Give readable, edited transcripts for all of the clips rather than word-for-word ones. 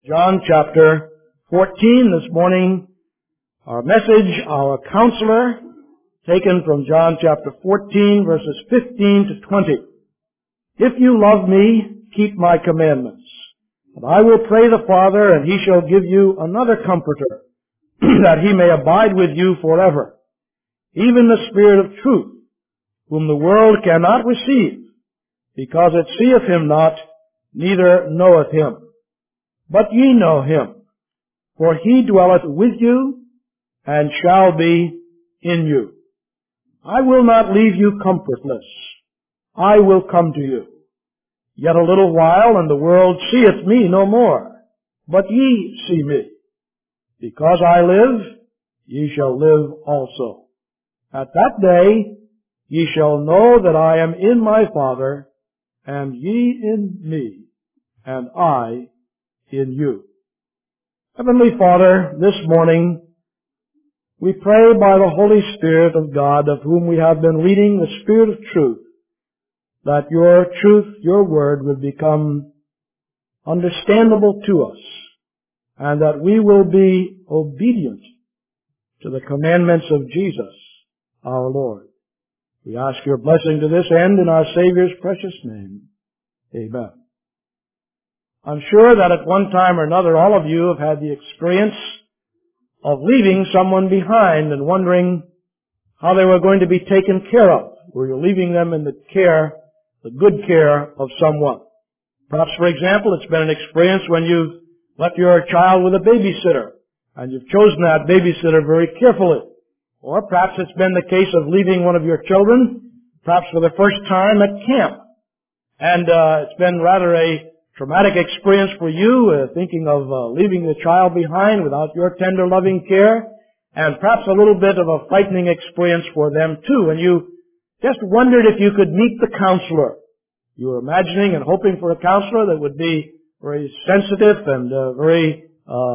John chapter 14 this morning. Our message, our counselor, taken from John chapter 14, verses 15 to 20. If you love me, keep my commandments. And I will pray the Father, and he shall give you another comforter, that he may abide with you forever. Even the Spirit of truth, whom the world cannot receive, because it seeth him not, neither knoweth him. But ye know him, for he dwelleth with you, and shall be in you. I will not leave you comfortless. I will come to you. Yet a little while, and the world seeth me no more. But ye see me. Because I live, ye shall live also. At that day ye shall know that I am in my Father, and ye in me, and I in you. Heavenly Father, this morning we pray by the Holy Spirit of God, of whom we have been reading, the Spirit of truth, that your truth, your word, would become understandable to us, and that we will be obedient to the commandments of Jesus, our Lord. We ask your blessing to this end in our Savior's precious name. Amen. I'm sure that at one time or another all of you have had the experience of leaving someone behind and wondering how they were going to be taken care of. Were you leaving them in the good care of someone? Perhaps, for example, it's been an experience when you've left your child with a babysitter, and you've chosen that babysitter very carefully. Or perhaps it's been the case of leaving one of your children, perhaps for the first time at camp. And it's been rather a traumatic experience for you, thinking of leaving the child behind without your tender, loving care, and perhaps a little bit of a frightening experience for them too. And you just wondered if you could meet the counselor. You were imagining and hoping for a counselor that would be very sensitive and very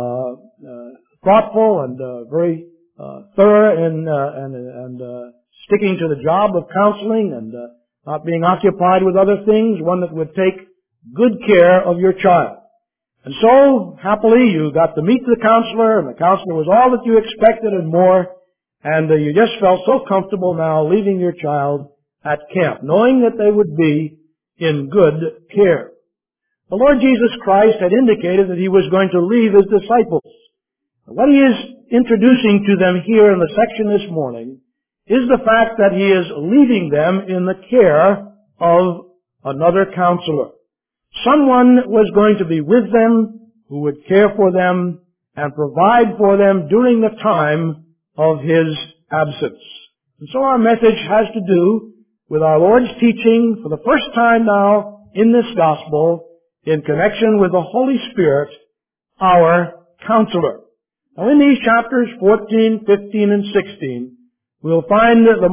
thoughtful and very thorough and sticking to the job of counseling and not being occupied with other things, one that would take good care of your child. And so, happily, you got to meet the counselor, and the counselor was all that you expected and more, and you just felt so comfortable now leaving your child at camp, knowing that they would be in good care. The Lord Jesus Christ had indicated that he was going to leave his disciples. What he is introducing to them here in the section this morning is the fact that he is leaving them in the care of another counselor. Someone was going to be with them who would care for them and provide for them during the time of his absence. And so our message has to do with our Lord's teaching for the first time now in this gospel in connection with the Holy Spirit, our counselor. Now in these chapters 14, 15, and 16, we'll find the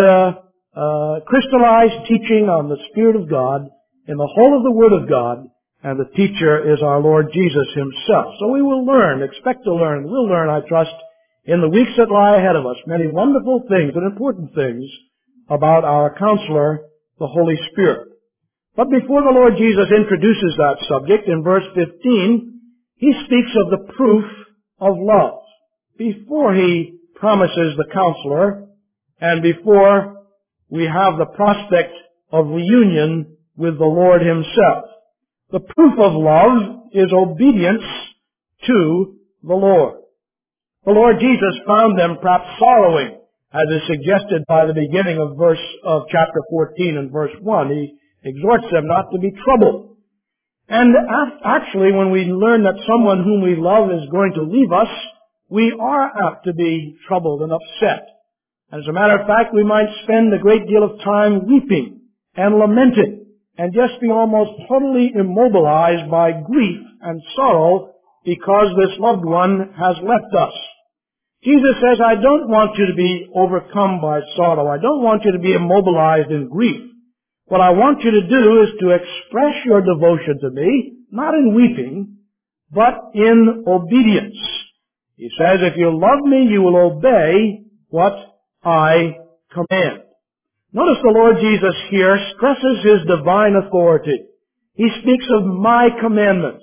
most crystallized teaching on the Spirit of God in the whole of the Word of God, and the teacher is our Lord Jesus himself. So we will learn, expect to learn, we'll learn, I trust, in the weeks that lie ahead of us, many wonderful things and important things about our counselor, the Holy Spirit. But before the Lord Jesus introduces that subject, in verse 15, he speaks of the proof of love. Before he promises the counselor, and before we have the prospect of reunion with the Lord himself. The proof of love is obedience to the Lord. The Lord Jesus found them perhaps sorrowing, as is suggested by the beginning of chapter 14 and verse 1. He exhorts them not to be troubled. And actually, when we learn that someone whom we love is going to leave us, we are apt to be troubled and upset. As a matter of fact, we might spend a great deal of time weeping and lamenting, and just be almost totally immobilized by grief and sorrow because this loved one has left us. Jesus says, I don't want you to be overcome by sorrow. I don't want you to be immobilized in grief. What I want you to do is to express your devotion to me, not in weeping, but in obedience. He says, if you love me, you will obey what I command. Notice the Lord Jesus here stresses his divine authority. He speaks of my commandments.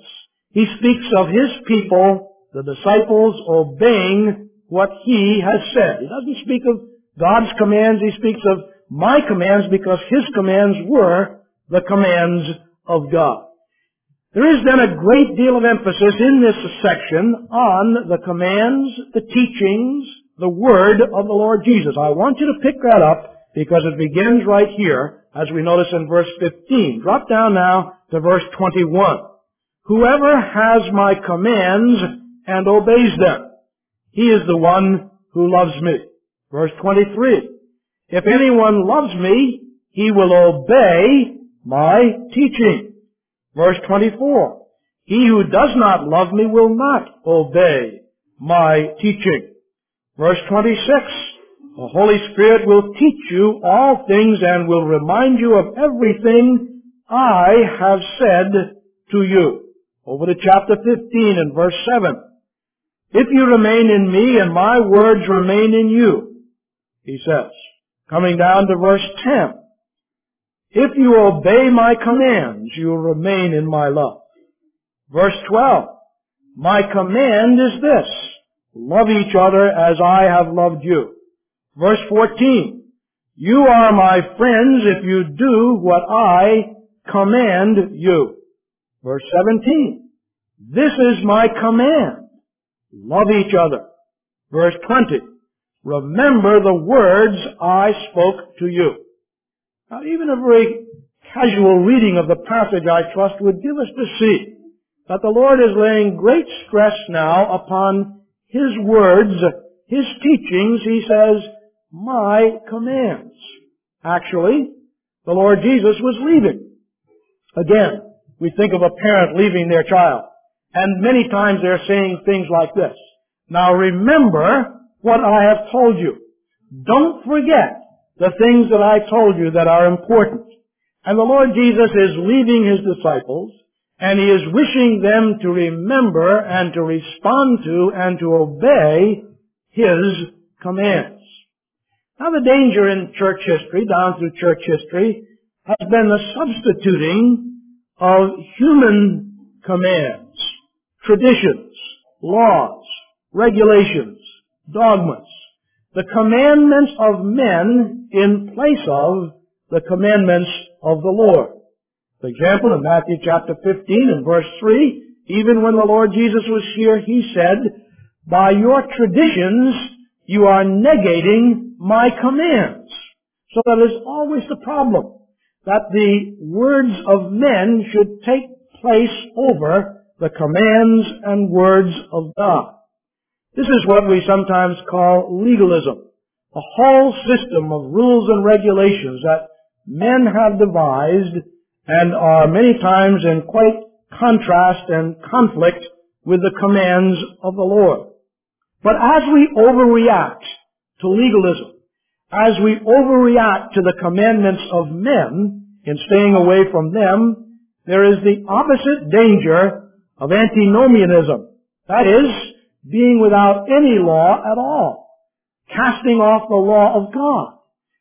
He speaks of his people, the disciples, obeying what he has said. He doesn't speak of God's commands. He speaks of my commands because his commands were the commands of God. There is then a great deal of emphasis in this section on the commands, the teachings, the word of the Lord Jesus. I want you to pick that up because it begins right here, as we notice in verse 15. Drop down now to verse 21. Whoever has my commands and obeys them, he is the one who loves me. Verse 23. If anyone loves me, he will obey my teaching. Verse 24. He who does not love me will not obey my teaching. Verse 26. The Holy Spirit will teach you all things and will remind you of everything I have said to you. Over to chapter 15 and verse 7. If you remain in me and my words remain in you, he says. Coming down to verse 10. If you obey my commands, you will remain in my love. Verse 12. My command is this: love each other as I have loved you. Verse 14. You are my friends if you do what I command you. Verse 17. This is my command: love each other. Verse 20. Remember the words I spoke to you. Now, even a very casual reading of the passage, I trust, would give us to see that the Lord is laying great stress now upon his words, his teachings. He says, my commands. Actually, the Lord Jesus was leaving. Again, we think of a parent leaving their child, and many times they're saying things like this: now remember what I have told you. Don't forget the things that I told you that are important. And the Lord Jesus is leaving his disciples, and he is wishing them to remember and to respond to and to obey his commands. Now, the danger in church history, down through church history, has been the substituting of human commands, traditions, laws, regulations, dogmas, the commandments of men in place of the commandments of the Lord. For example, in Matthew chapter 15 and verse 3, even when the Lord Jesus was here, he said, by your traditions you are negating my commands. So that is always the problem, that the words of men should take place over the commands and words of God. This is what we sometimes call legalism, a whole system of rules and regulations that men have devised and are many times in quite contrast and conflict with the commands of the Lord. But as we overreact to legalism, as we overreact to the commandments of men in staying away from them, there is the opposite danger of antinomianism. That is, being without any law at all, casting off the law of God,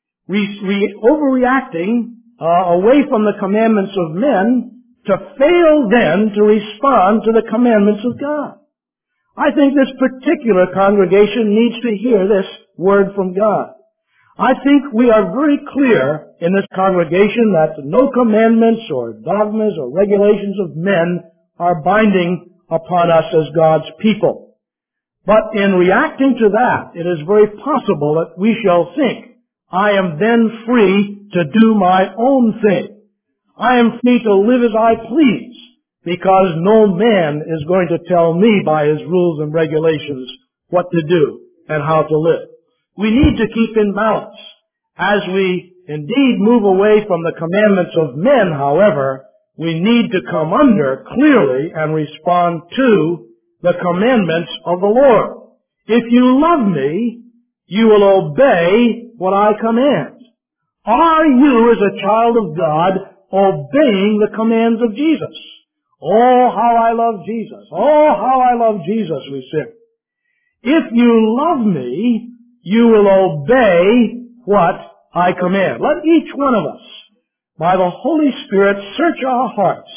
overreacting away from the commandments of men to fail then to respond to the commandments of God. I think this particular congregation needs to hear this word from God. I think we are very clear in this congregation that no commandments or dogmas or regulations of men are binding upon us as God's people. But in reacting to that, it is very possible that we shall think, I am then free to do my own thing. I am free to live as I please, because no man is going to tell me by his rules and regulations what to do and how to live. We need to keep in balance. As we indeed move away from the commandments of men, however, we need to come under clearly and respond to the commandments of the Lord. If you love me, you will obey what I command. Are you, as a child of God, obeying the commands of Jesus? Oh, how I love Jesus. Oh, how I love Jesus, we sing. If you love me, you will obey what I command. Let each one of us, by the Holy Spirit, search our hearts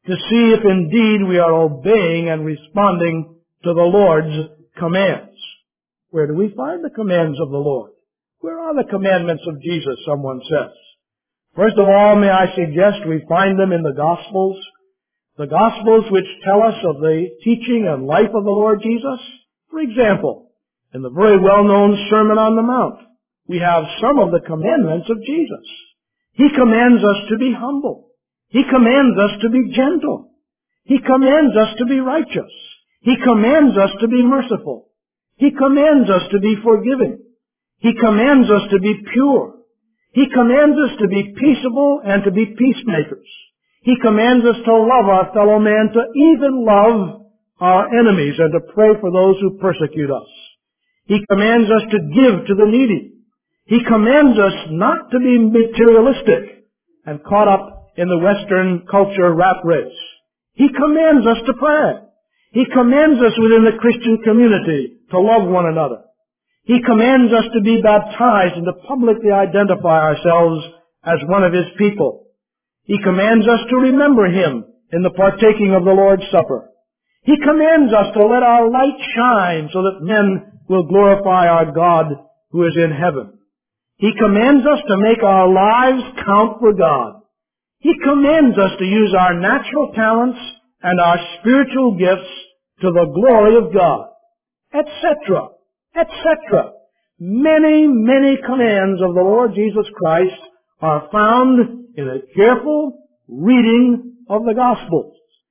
to see if indeed we are obeying and responding to the Lord's commands. Where do we find the commands of the Lord? Where are the commandments of Jesus, someone says? First of all, may I suggest we find them in the Gospels. The Gospels which tell us of the teaching and life of the Lord Jesus. For example, in the very well-known Sermon on the Mount, we have some of the commandments of Jesus. He commands us to be humble. He commands us to be gentle. He commands us to be righteous. He commands us to be merciful. He commands us to be forgiving. He commands us to be pure. He commands us to be peaceable and to be peacemakers. He commands us to love our fellow man, to even love our enemies and to pray for those who persecute us. He commands us to give to the needy. He commands us not to be materialistic and caught up in the Western culture rat race. He commands us to pray. He commands us within the Christian community to love one another. He commands us to be baptized and to publicly identify ourselves as one of His people. He commands us to remember Him in the partaking of the Lord's Supper. He commands us to let our light shine so that men will glorify our God who is in heaven. He commands us to make our lives count for God. He commands us to use our natural talents and our spiritual gifts to the glory of God, etc., etc. Many, many commands of the Lord Jesus Christ are found in a careful reading of the Gospels.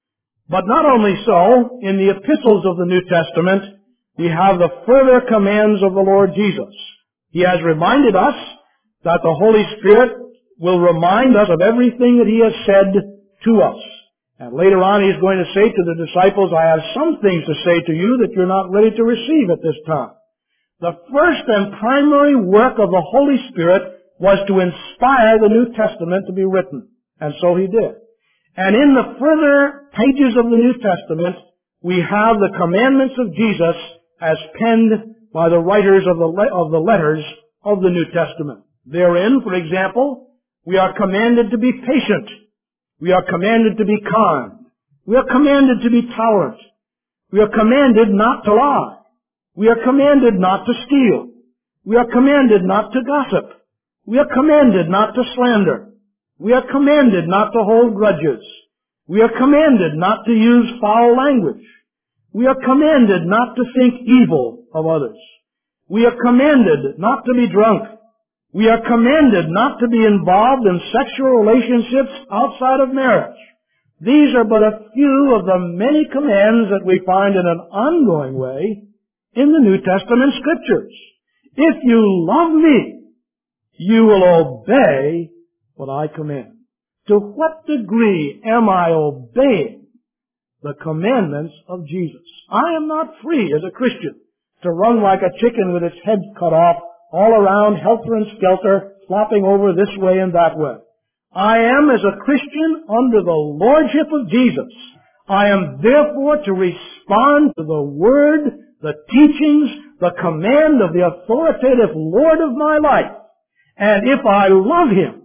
But not only so, in the epistles of the New Testament, we have the further commands of the Lord Jesus. He has reminded us that the Holy Spirit will remind us of everything that He has said to us. And later on He's going to say to the disciples, I have some things to say to you that you're not ready to receive at this time. The first and primary work of the Holy Spirit was to inspire the New Testament to be written. And so He did. And in the further pages of the New Testament, we have the commandments of Jesus as penned by the writers of the letters of the New Testament. Therein, for example, we are commanded to be patient. We are commanded to be kind. We are commanded to be tolerant. We are commanded not to lie. We are commanded not to steal. We are commanded not to gossip. We are commanded not to slander. We are commanded not to hold grudges. We are commanded not to use foul language. We are commanded not to think evil of others. We are commanded not to be drunk. We are commanded not to be involved in sexual relationships outside of marriage. These are but a few of the many commands that we find in an ongoing way in the New Testament Scriptures. If you love me, you will obey what I command. To what degree am I obeying the commandments of Jesus? I am not free as a Christian to run like a chicken with its head cut off all around, helter and skelter, flopping over this way and that way. I am, as a Christian, under the lordship of Jesus. I am therefore to respond to the Word, the teachings, the command of the authoritative Lord of my life. And if I love Him,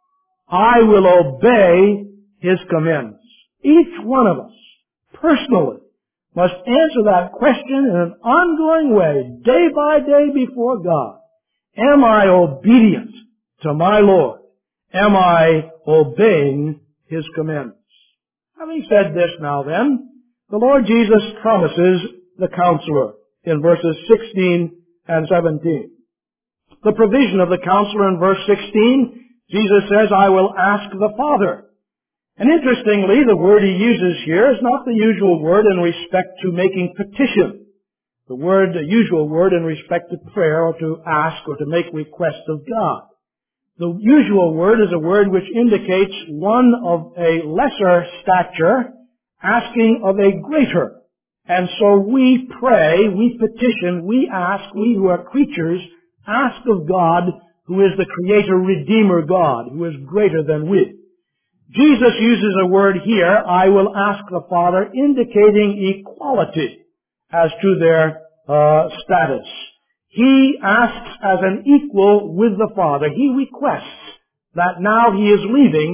I will obey His commandments. Each one of us, personally, must answer that question in an ongoing way, day by day before God. Am I obedient to my Lord? Am I obeying His commandments? Having said this now then, the Lord Jesus promises the Counselor in verses 16 and 17. The provision of the Counselor in verse 16, Jesus says, I will ask the Father. And interestingly, the word He uses here is not the usual word in respect to making petition. The usual word in respect to prayer or to ask or to make request of God. The usual word is a word which indicates one of a lesser stature asking of a greater. And so we pray, we petition, we ask, we who are creatures, ask of God who is the Creator, Redeemer God, who is greater than we. Jesus uses a word here, I will ask the Father, indicating equality as to their status. He asks as an equal with the Father. He requests that now He is leaving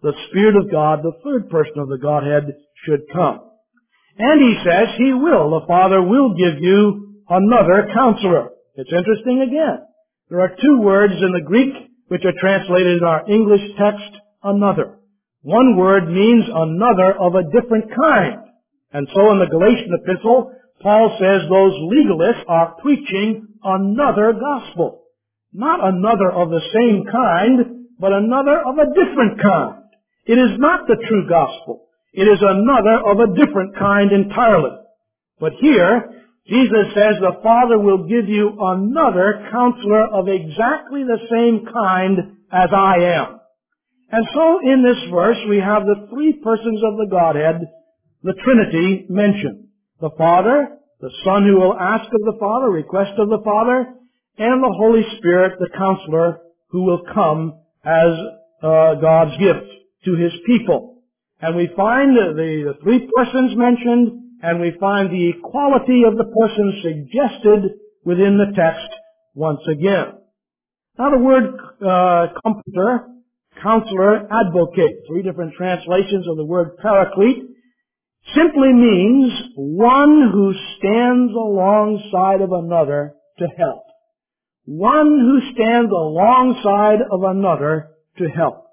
the Spirit of God, the third person of the Godhead, should come. And he says the Father will give you another counselor. It's interesting again. There are two words in the Greek which are translated in our English text, another. One word means another of a different kind. And so in the Galatian epistle, Paul says those legalists are preaching another gospel. Not another of the same kind, but another of a different kind. It is not the true gospel. It is another of a different kind entirely. But here, Jesus says the Father will give you another counselor of exactly the same kind as I am. And so in this verse we have the three persons of the Godhead, the Trinity, mentioned. The Father, the Son who will ask of the Father, request of the Father, and the Holy Spirit, the counselor, who will come as God's gift to His people. And we find the three persons mentioned, and we find the equality of the persons suggested within the text once again. Now the word comforter, counselor, advocate, three different translations of the word paraclete, simply means one who stands alongside of another to help. One who stands alongside of another to help.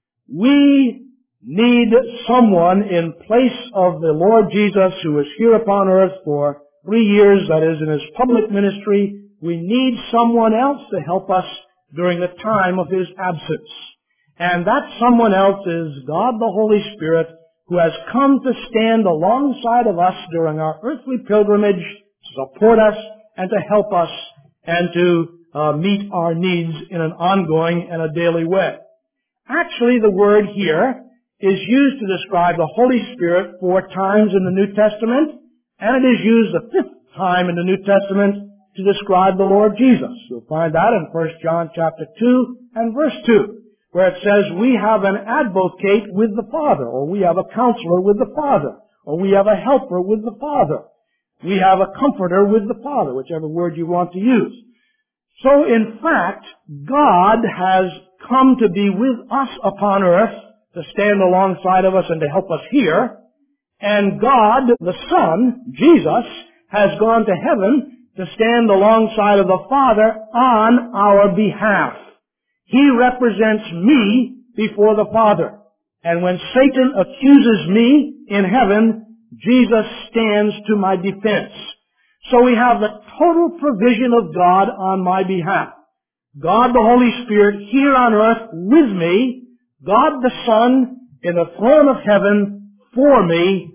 We need someone in place of the Lord Jesus who was here upon earth for 3 years, that is, in His public ministry. We need someone else to help us during the time of His absence. And that someone else is God the Holy Spirit, who has come to stand alongside of us during our earthly pilgrimage, to support us and to help us and to meet our needs in an ongoing and a daily way. Actually, the word here is used to describe the Holy Spirit 4 times in the New Testament, and it is used the 5th time in the New Testament to describe the Lord Jesus. You'll find that in 1 John chapter 2 and verse 2, where it says we have an advocate with the Father, or we have a counselor with the Father, or we have a helper with the Father. We have a comforter with the Father, whichever word you want to use. So in fact, God has come to be with us upon earth, to stand alongside of us and to help us here. And God, the Son, Jesus, has gone to heaven to stand alongside of the Father on our behalf. He represents me before the Father. And when Satan accuses me in heaven, Jesus stands to my defense. So we have the total provision of God on my behalf. God the Holy Spirit here on earth with me, God the Son in the throne of heaven for me,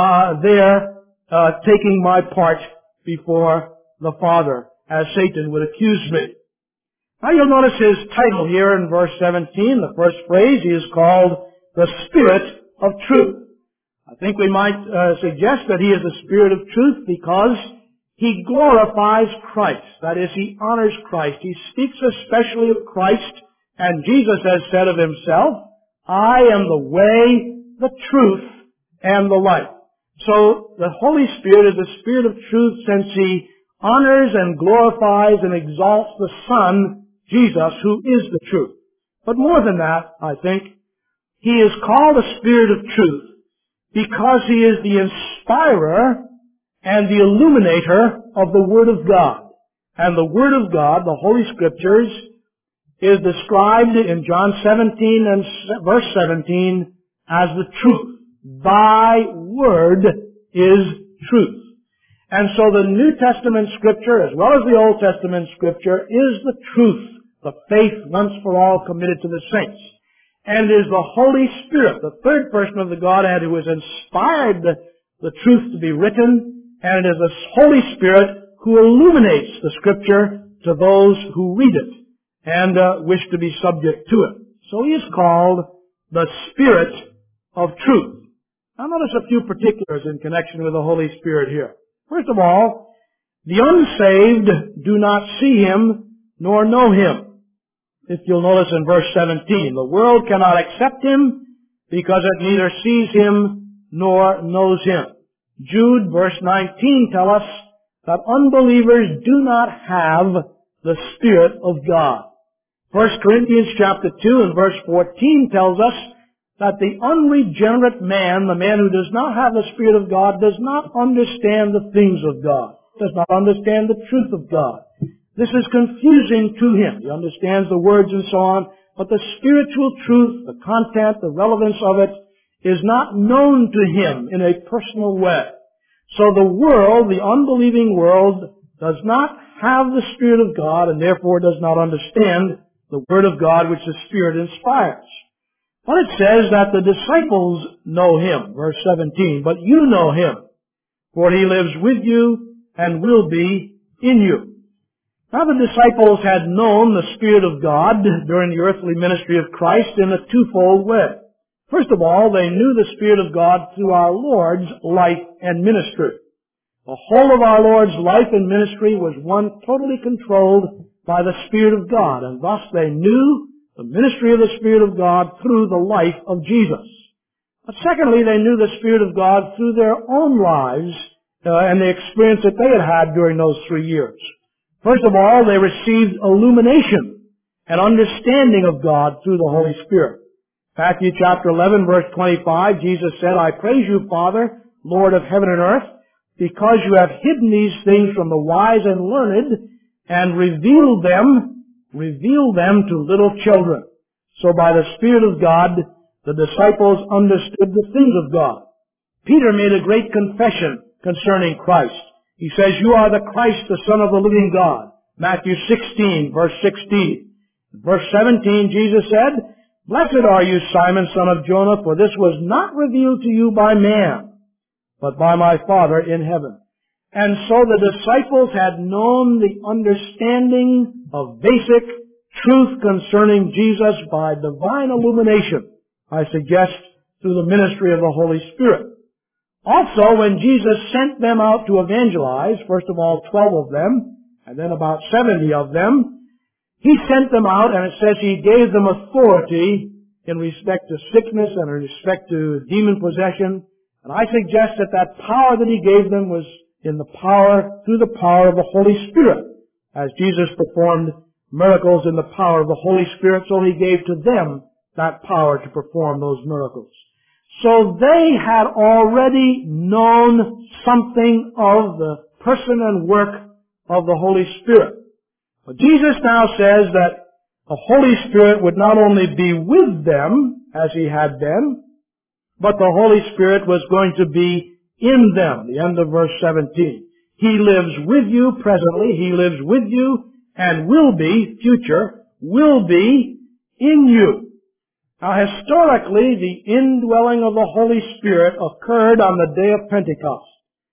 taking my part before the Father, as Satan would accuse me. Now you'll notice his title here in verse 17, the first phrase. He is called the Spirit of Truth. I think we might suggest that He is the Spirit of Truth because He glorifies Christ. That is, He honors Christ. He speaks especially of Christ, and Jesus has said of Himself, I am the way, the truth, and the life. So the Holy Spirit is the Spirit of truth, since He honors and glorifies and exalts the Son, Jesus, who is the truth. But more than that, I think, He is called the Spirit of truth because He is the inspirer and the illuminator of the Word of God. And the Word of God, the Holy Scriptures, is described in John 17 and verse 17 as the truth. Thy Word is truth. And so the New Testament Scripture, as well as the Old Testament Scripture, is the truth, the faith once for all committed to the saints. And it is the Holy Spirit, the third person of the Godhead, who has inspired the truth to be written, and it is the Holy Spirit who illuminates the Scripture to those who read it and wish to be subject to it. So He is called the Spirit of Truth. Now notice a few particulars in connection with the Holy Spirit here. First of all, the unsaved do not see Him nor know Him. If you'll notice in verse 17, the world cannot accept Him because it neither sees Him nor knows Him. Jude, verse 19, tell us that unbelievers do not have the Spirit of God. 1 Corinthians chapter 2 and verse 14 tells us that the unregenerate man, the man who does not have the Spirit of God, does not understand the things of God, does not understand the truth of God. This is confusing to him. He understands the words and so on, but the spiritual truth, the content, the relevance of it, is not known to him in a personal way. So the world, the unbelieving world, does not have the Spirit of God and therefore does not understand the Word of God which the Spirit inspires. But it says that the disciples know Him, verse 17, but you know Him, for He lives with you and will be in you. Now the disciples had known the Spirit of God during the earthly ministry of Christ in a twofold way. First of all, they knew the Spirit of God through our Lord's life and ministry. The whole of our Lord's life and ministry was one totally controlled by the Spirit of God, and thus they knew the ministry of the Spirit of God through the life of Jesus. But secondly, they knew the Spirit of God through their own lives and the experience that they had had during those 3 years. First of all, they received illumination and understanding of God through the Holy Spirit. Matthew chapter 11, verse 25, Jesus said, I praise you, Father, Lord of heaven and earth, because you have hidden these things from the wise and learned and revealed them to little children. So by the Spirit of God, the disciples understood the things of God. Peter made a great confession concerning Christ. He says, you are the Christ, the Son of the living God. Matthew 16, verse 16. Verse 17, Jesus said, Blessed are you, Simon, son of Jonah, for this was not revealed to you by man, but by my Father in heaven. And so the disciples had known the understanding of basic truth concerning Jesus by divine illumination, I suggest, through the ministry of the Holy Spirit. Also, when Jesus sent them out to evangelize, first of all 12 of them, and then about 70 of them, He sent them out, and it says He gave them authority in respect to sickness and in respect to demon possession. And I suggest that that power that He gave them was through the power of the Holy Spirit. As Jesus performed miracles in the power of the Holy Spirit, so He gave to them that power to perform those miracles. So they had already known something of the person and work of the Holy Spirit. But Jesus now says that the Holy Spirit would not only be with them, as He had been, but the Holy Spirit was going to be in them. The end of verse 17. He lives with you presently. He lives with you and will be, future, will be in you. Now historically, the indwelling of the Holy Spirit occurred on the day of Pentecost.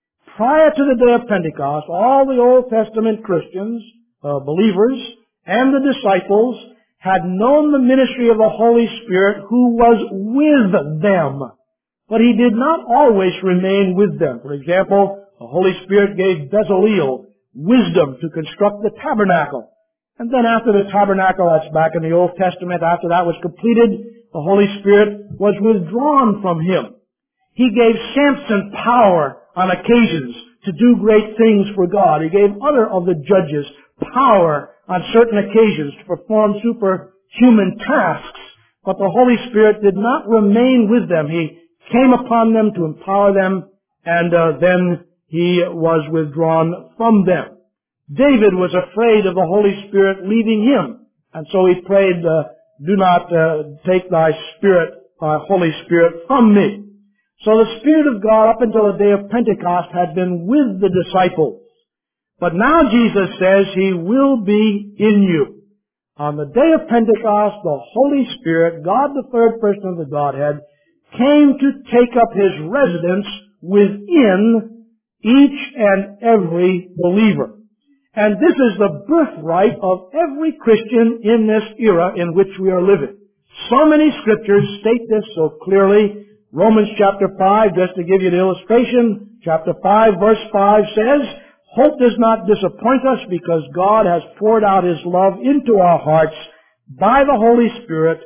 Prior to the day of Pentecost, all the Old Testament Christians, believers, and the disciples had known the ministry of the Holy Spirit who was with them. But He did not always remain with them. For example, the Holy Spirit gave Bezaleel wisdom to construct the tabernacle. And then after the tabernacle, that's back in the Old Testament, after that was completed, the Holy Spirit was withdrawn from him. He gave Samson power on occasions to do great things for God. He gave other of the judges power on certain occasions to perform superhuman tasks. But the Holy Spirit did not remain with them. He came upon them to empower them, and then He was withdrawn from them. David was afraid of the Holy Spirit leaving him, and so he prayed, do not take thy Holy Spirit from me. So the Spirit of God up until the day of Pentecost had been with the disciples. But now Jesus says He will be in you. On the day of Pentecost, the Holy Spirit, God the third person of the Godhead, came to take up His residence within each and every believer. And this is the birthright of every Christian in this era in which we are living. So many scriptures state this so clearly. Romans chapter 5, just to give you an illustration, chapter 5 verse 5 says, Hope does not disappoint us because God has poured out His love into our hearts by the Holy Spirit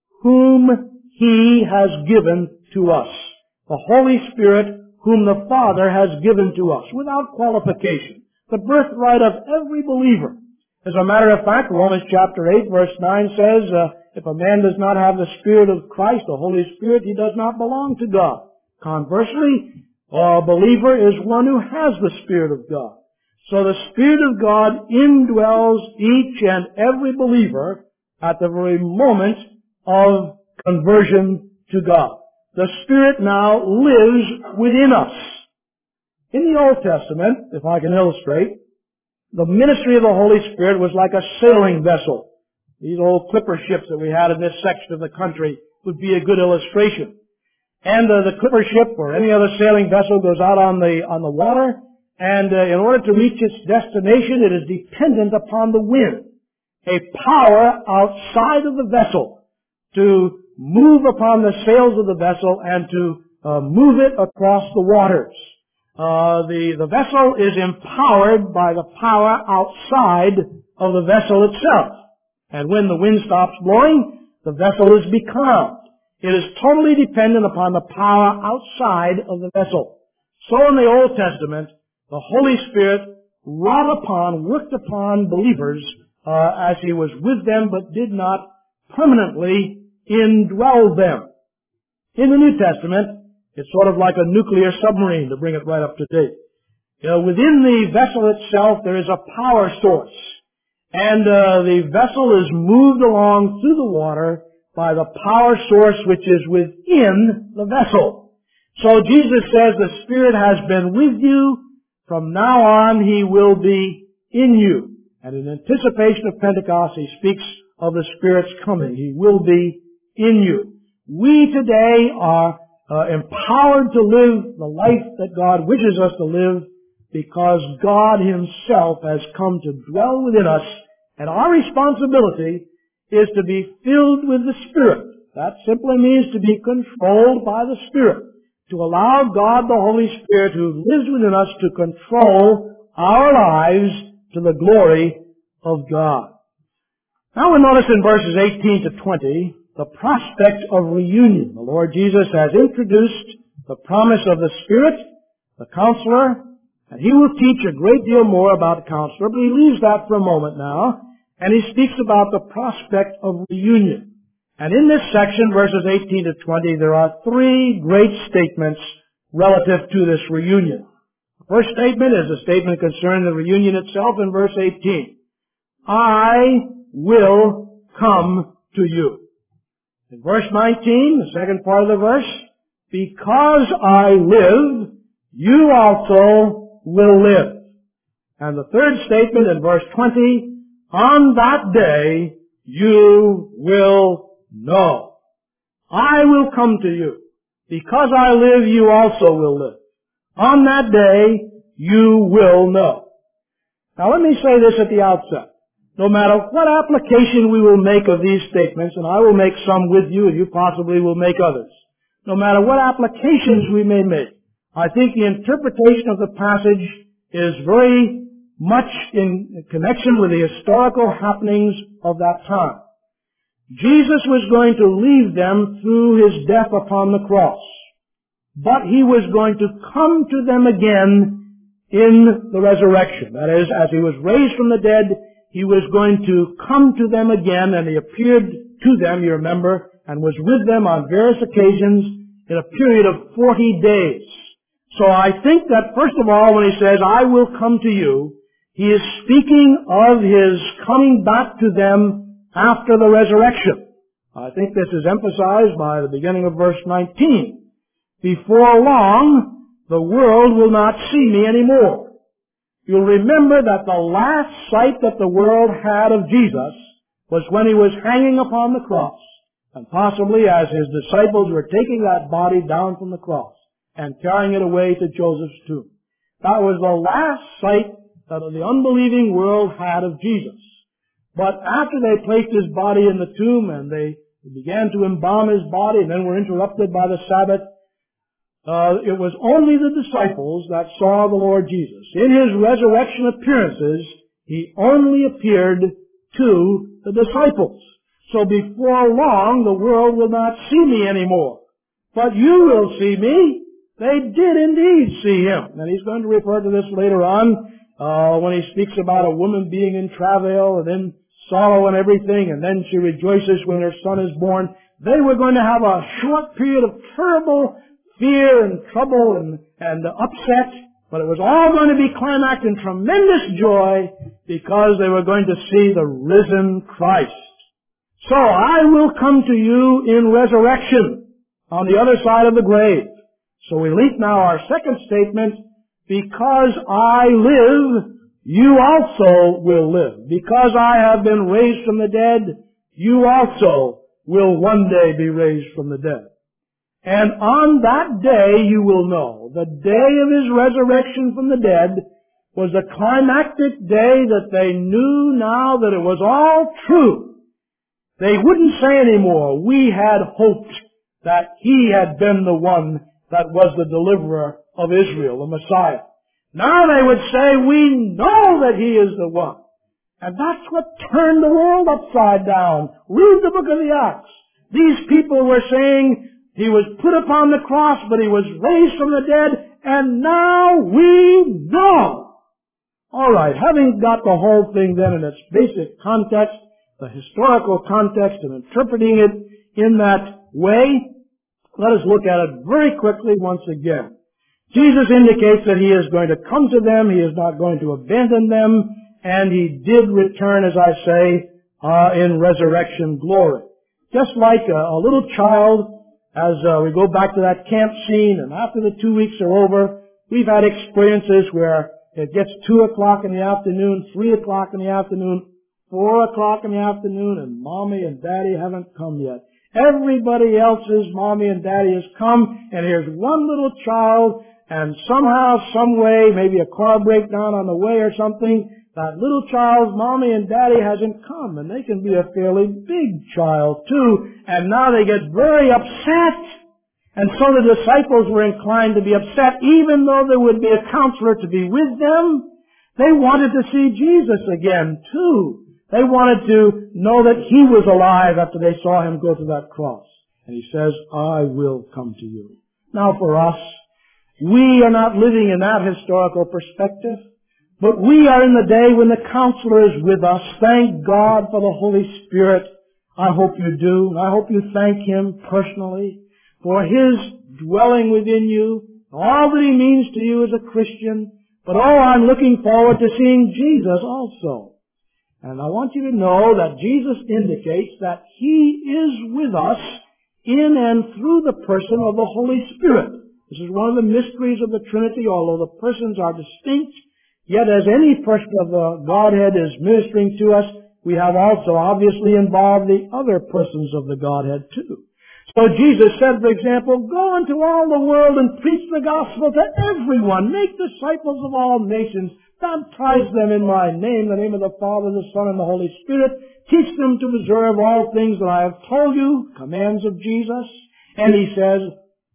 whom He has given to us. The Holy Spirit whom the Father has given to us without qualification. The birthright of every believer. As a matter of fact, Romans chapter 8 verse 9 says, If a man does not have the Spirit of Christ, the Holy Spirit, he does not belong to God. Conversely, a believer is one who has the Spirit of God. So the Spirit of God indwells each and every believer at the very moment of conversion to God. The Spirit now lives within us. In the Old Testament, if I can illustrate, the ministry of the Holy Spirit was like a sailing vessel. These old clipper ships that we had in this section of the country would be a good illustration. And the clipper ship or any other sailing vessel goes out on the water, and in order to reach its destination, it is dependent upon the wind, a power outside of the vessel to move upon the sails of the vessel and to move it across the waters. The vessel is empowered by the power outside of the vessel itself. And when the wind stops blowing, the vessel is becalmed. It is totally dependent upon the power outside of the vessel. So in the Old Testament, the Holy Spirit worked upon believers as He was with them, but did not permanently indwell them. In the New Testament, it's sort of like a nuclear submarine, to bring it right up to date. Within the vessel itself, there is a power source. And the vessel is moved along through the water by the power source which is within the vessel. So Jesus says the Spirit has been with you. From now on, He will be in you. And in anticipation of Pentecost, He speaks of the Spirit's coming. He will be in you. We today are empowered to live the life that God wishes us to live because God Himself has come to dwell within us, and our responsibility is to be filled with the Spirit. That simply means to be controlled by the Spirit, to allow God the Holy Spirit who lives within us to control our lives to the glory of God. Now we notice in verses 18 to 20 the prospect of reunion. The Lord Jesus has introduced the promise of the Spirit, the Counselor, and He will teach a great deal more about the Counselor, but He leaves that for a moment now, and He speaks about the prospect of reunion. And in this section, verses 18 to 20, there are three great statements relative to this reunion. The first statement is a statement concerning the reunion itself in verse 18. I will come to you. In verse 19, the second part of the verse, because I live, you also will live. And the third statement in verse 20, on that day you will know. I will come to you. Because I live, you also will live. On that day you will know. Now let me say this at the outset. No matter what application we will make of these statements, and I will make some with you, and you possibly will make others. No matter what applications we may make, I think the interpretation of the passage is very much in connection with the historical happenings of that time. Jesus was going to leave them through His death upon the cross, but He was going to come to them again in the resurrection. That is, as He was raised from the dead, He was going to come to them again, and He appeared to them, you remember, and was with them on various occasions in a period of 40 days. So I think that, first of all, when He says, I will come to you, He is speaking of His coming back to them after the resurrection. I think this is emphasized by the beginning of verse 19. Before long, the world will not see me anymore. You'll remember that the last sight that the world had of Jesus was when He was hanging upon the cross, and possibly as His disciples were taking that body down from the cross and carrying it away to Joseph's tomb. That was the last sight that the unbelieving world had of Jesus. But after they placed His body in the tomb and they began to embalm His body and then were interrupted by the Sabbath, it was only the disciples that saw the Lord Jesus. In His resurrection appearances, He only appeared to the disciples. So before long, the world will not see me anymore. But you will see me. They did indeed see Him. And He's going to refer to this later on when He speaks about a woman being in travail and then sorrow and everything, and then she rejoices when her son is born. They were going to have a short period of terrible fear and trouble and upset, but it was all going to be climaxed in tremendous joy because they were going to see the risen Christ. So I will come to you in resurrection on the other side of the grave. So we leap now our second statement, because I live, you also will live. Because I have been raised from the dead, you also will one day be raised from the dead. And on that day you will know, the day of His resurrection from the dead was the climactic day that they knew now that it was all true. They wouldn't say anymore, we had hoped that He had been the one that was the deliverer of Israel, the Messiah. Now they would say, we know that He is the one. And that's what turned the world upside down. Read the book of the Acts. These people were saying He was put upon the cross, but He was raised from the dead, and now we know. All right, having got the whole thing then in its basic context, the historical context, and interpreting it in that way, let us look at it very quickly once again. Jesus indicates that He is going to come to them, He is not going to abandon them, and He did return, as I say, in resurrection glory. Just like a little child, as we go back to that camp scene, and after the 2 weeks are over, we've had experiences where it gets 2 o'clock in the afternoon, 3 o'clock in the afternoon, 4 o'clock in the afternoon, and Mommy and Daddy haven't come yet. Everybody else's Mommy and Daddy has come, and here's one little child, and somehow, some way, maybe a car breakdown on the way or something, that little child's Mommy and Daddy hasn't come, and they can be a fairly big child too, and now they get very upset. And so the disciples were inclined to be upset, even though there would be a counselor to be with them. They wanted to see Jesus again too. They wanted to know that He was alive after they saw Him go to that cross. And He says, I will come to you. Now for us, we are not living in that historical perspective, but we are in the day when the Counselor is with us. Thank God for the Holy Spirit. I hope you do. I hope you thank Him personally for His dwelling within you, all that He means to you as a Christian. But I'm looking forward to seeing Jesus also. And I want you to know that Jesus indicates that He is with us in and through the person of the Holy Spirit. This is one of the mysteries of the Trinity, although the persons are distinct. Yet as any person of the Godhead is ministering to us, we have also obviously involved the other persons of the Godhead too. So Jesus said, for example, go into all the world and preach the gospel to everyone. Make disciples of all nations. Baptize them in my name, the name of the Father, the Son, and the Holy Spirit. Teach them to observe all things that I have told you, commands of Jesus. And He says,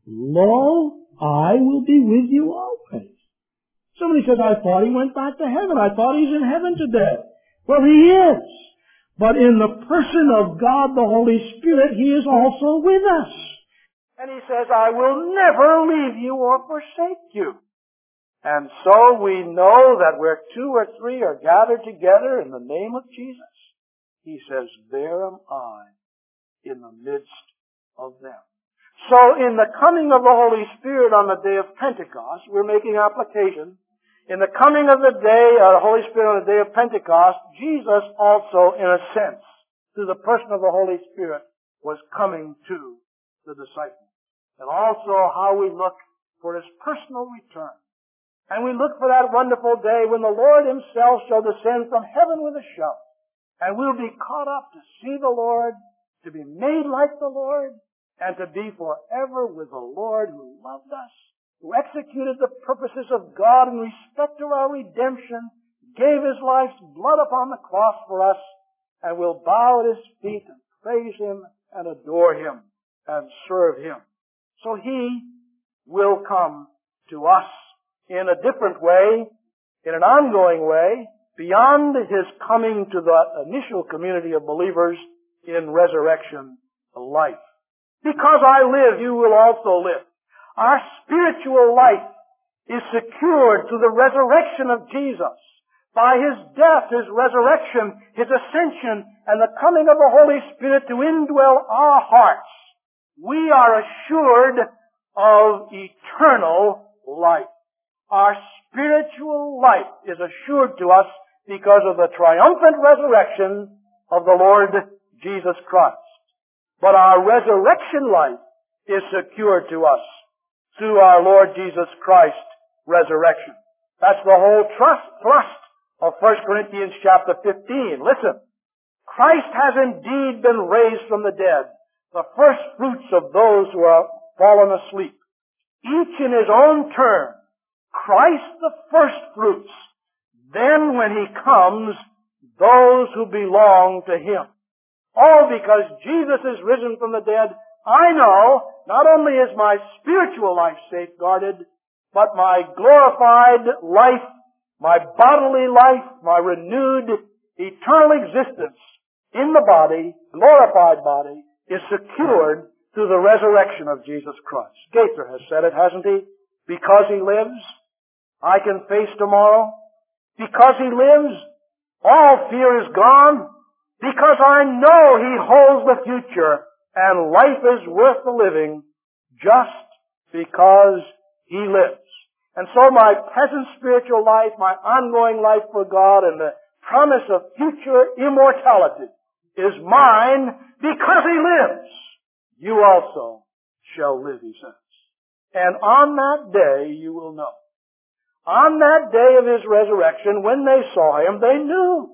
lo, I will be with you always. Somebody says, I thought He went back to heaven. I thought He's in heaven today. Well, He is. But in the person of God, the Holy Spirit, He is also with us. And He says, I will never leave you or forsake you. And so we know that where 2 or 3 are gathered together in the name of Jesus, He says, there am I in the midst of them. So in the coming of the Holy Spirit on the day of Pentecost, we're making application. In the coming of the Holy Spirit on the day of Pentecost, Jesus also, in a sense, through the person of the Holy Spirit, was coming to the disciples. And also how we look for His personal return. And we look for that wonderful day when the Lord Himself shall descend from heaven with a shout. And we'll be caught up to see the Lord, to be made like the Lord, and to be forever with the Lord who loved us, who executed the purposes of God in respect to our redemption, gave His life's blood upon the cross for us, and will bow at His feet and praise Him and adore Him and serve Him. So He will come to us in a different way, in an ongoing way, beyond His coming to the initial community of believers in resurrection life. Because I live, you will also live. Our spiritual life is secured through the resurrection of Jesus. by His death, His resurrection, His ascension, and the coming of the Holy Spirit to indwell our hearts, we are assured of eternal life. Our spiritual life is assured to us because of the triumphant resurrection of the Lord Jesus Christ. But our resurrection life is secured to us through our Lord Jesus Christ's resurrection. That's the whole thrust of 1 Corinthians chapter 15. Listen. Christ has indeed been raised from the dead, the first fruits of those who are fallen asleep. Each in his own turn. Christ the first fruits. Then when He comes, those who belong to Him. All because Jesus is risen from the dead, I know not only is my spiritual life safeguarded, but my glorified life, my bodily life, my renewed eternal existence in the body, glorified body, is secured through the resurrection of Jesus Christ. Gaither has said it, hasn't he? Because He lives, I can face tomorrow. Because He lives, all fear is gone. Because I know He holds the future, and life is worth the living just because He lives. And so my present spiritual life, my ongoing life for God, and the promise of future immortality is mine because He lives. You also shall live, He says. And on that day you will know. On that day of His resurrection, when they saw Him, they knew.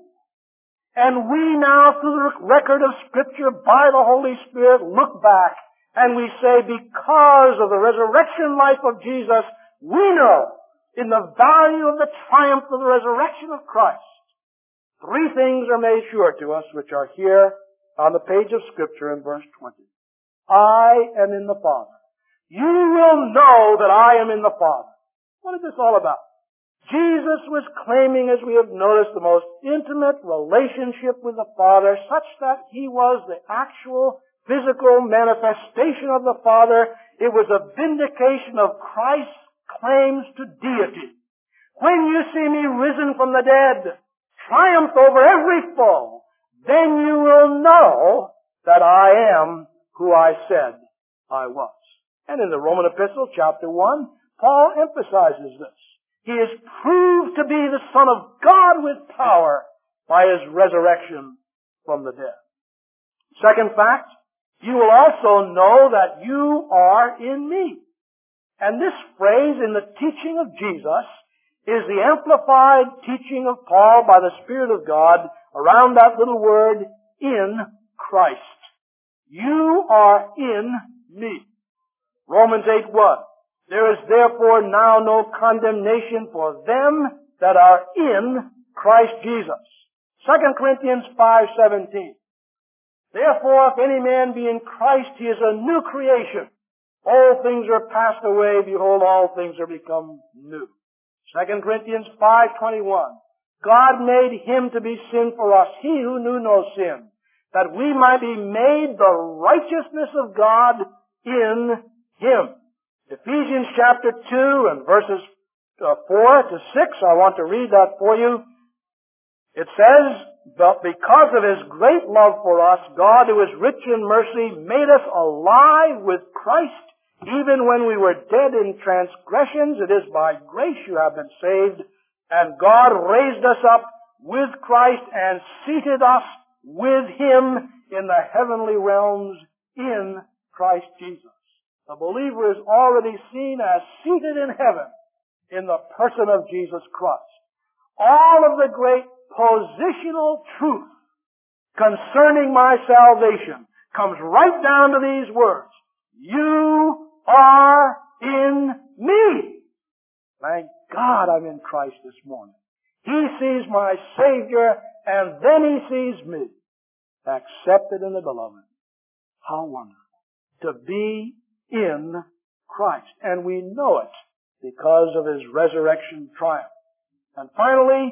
And we now, through the record of Scripture, by the Holy Spirit, look back and we say, because of the resurrection life of Jesus, we know in the value of the triumph of the resurrection of Christ. Three things are made sure to us, which are here on the page of Scripture in verse 20. I am in the Father. You will know that I am in the Father. What is this all about? Jesus was claiming, as we have noticed, the most intimate relationship with the Father, such that He was the actual physical manifestation of the Father. It was a vindication of Christ's claims to deity. When you see Me risen from the dead, triumph over every foe, then you will know that I am who I said I was. And in the Roman Epistle, chapter 1, Paul emphasizes this. He is proved to be the Son of God with power by His resurrection from the dead. Second fact, you will also know that you are in Me. And this phrase in the teaching of Jesus is the amplified teaching of Paul by the Spirit of God around that little word, in Christ. You are in Me. Romans 8:1. There is therefore now no condemnation for them that are in Christ Jesus. 2 Corinthians 5:17. Therefore, if any man be in Christ, he is a new creation. All things are passed away. Behold, all things are become new. 2 Corinthians 5:21. God made Him to be sin for us, He who knew no sin, that we might be made the righteousness of God in Him. Ephesians chapter 2 and verses 4 to 6, I want to read that for you. It says, but because of His great love for us, God, who is rich in mercy, made us alive with Christ, even when we were dead in transgressions. It is by grace you have been saved. And God raised us up with Christ and seated us with Him in the heavenly realms in Christ Jesus. The believer is already seen as seated in heaven in the person of Jesus Christ. All of the great positional truth concerning my salvation comes right down to these words. You are in Me. Thank God I'm in Christ this morning. He sees my Savior and then He sees me. Accepted in the Beloved. How wonderful to be in Christ. And we know it because of His resurrection triumph. And finally,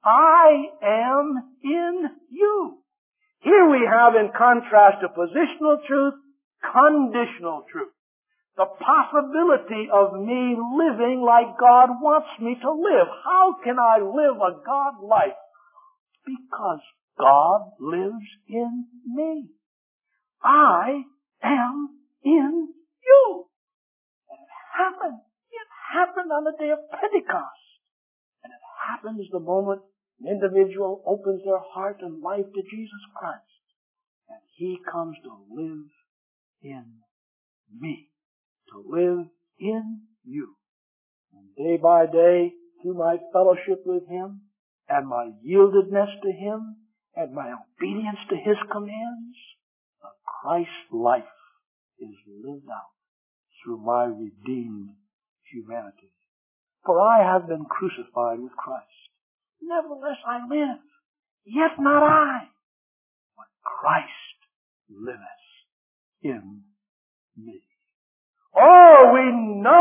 I am in you. Here we have, in contrast to positional truth, conditional truth. The possibility of me living like God wants me to live. How can I live a God life? Because God lives in me. I am in you. And it happened. It happened on the day of Pentecost. And it happens the moment an individual opens their heart and life to Jesus Christ. And He comes to live in me. To live in you. And day by day, through my fellowship with Him, and my yieldedness to Him, and my obedience to His commands, the Christ life is lived out through my redeemed humanity. For I have been crucified with Christ. Nevertheless I live, yet not I, but Christ liveth in me. Oh, we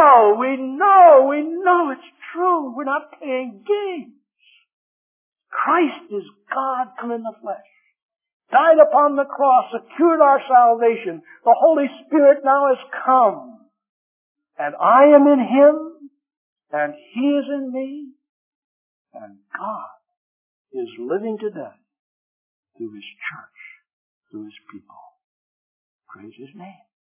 know it's true. We're not playing games. Christ is God come in the flesh. Died upon the cross, secured our salvation. The Holy Spirit now has come. And I am in Him, and He is in me, and God is living today through His church, through His people. Praise His name.